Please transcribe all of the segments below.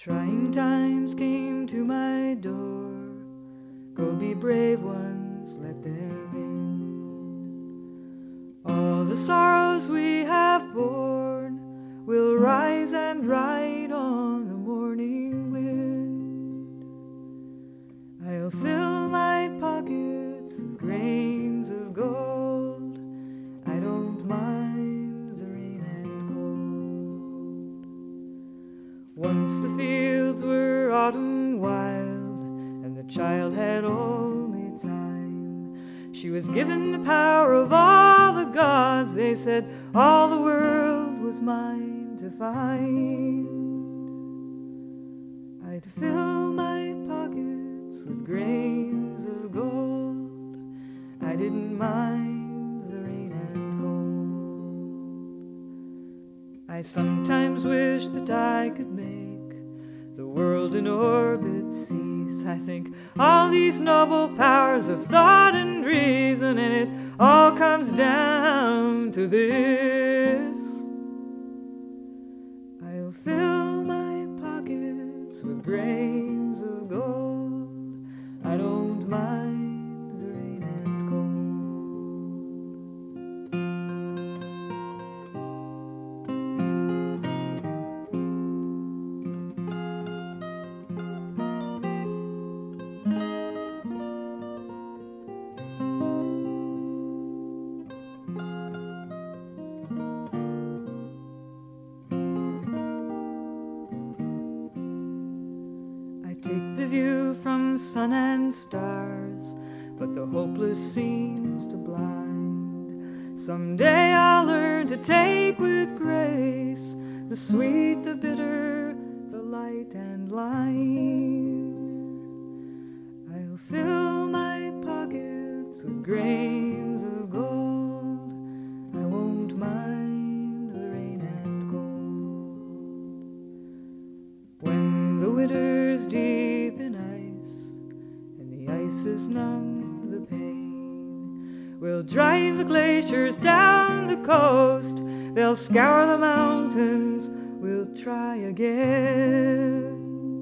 Trying times came to my door. Go be brave ones, let them in. All the sorrows we have borne will rise and ride on the morning wind. I'll fill my pockets with grains of gold. I don't mind the rain and cold. Once the fields were autumn wild, and the child had only time. She was given the power of all the gods. They said all the world was mine to find. I'd fill my pockets with grains of gold. I didn't mind the rain and cold. I sometimes wish that I could make the world in orbit cease. I think all these noble powers of thought and reason, and it all comes down to this. I'll fill my pockets with grains of gold. I don't mind the rain and cold. Take the view from sun and stars, but the hopeless seems to blind. Someday I'll learn to take with grace the sweet, the bitter, the light and line. I'll fill my pockets with grains of gold. I won't mind the rain and cold. When the winter's deep in ice, and the ice has numbed the pain, we'll drive the glaciers down the coast. They'll scour the mountains, we'll try again.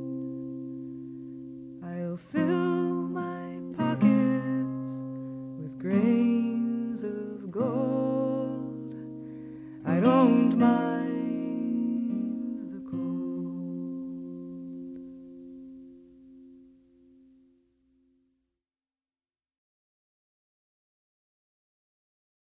I'll fill my pockets with grains of gold. I don't mind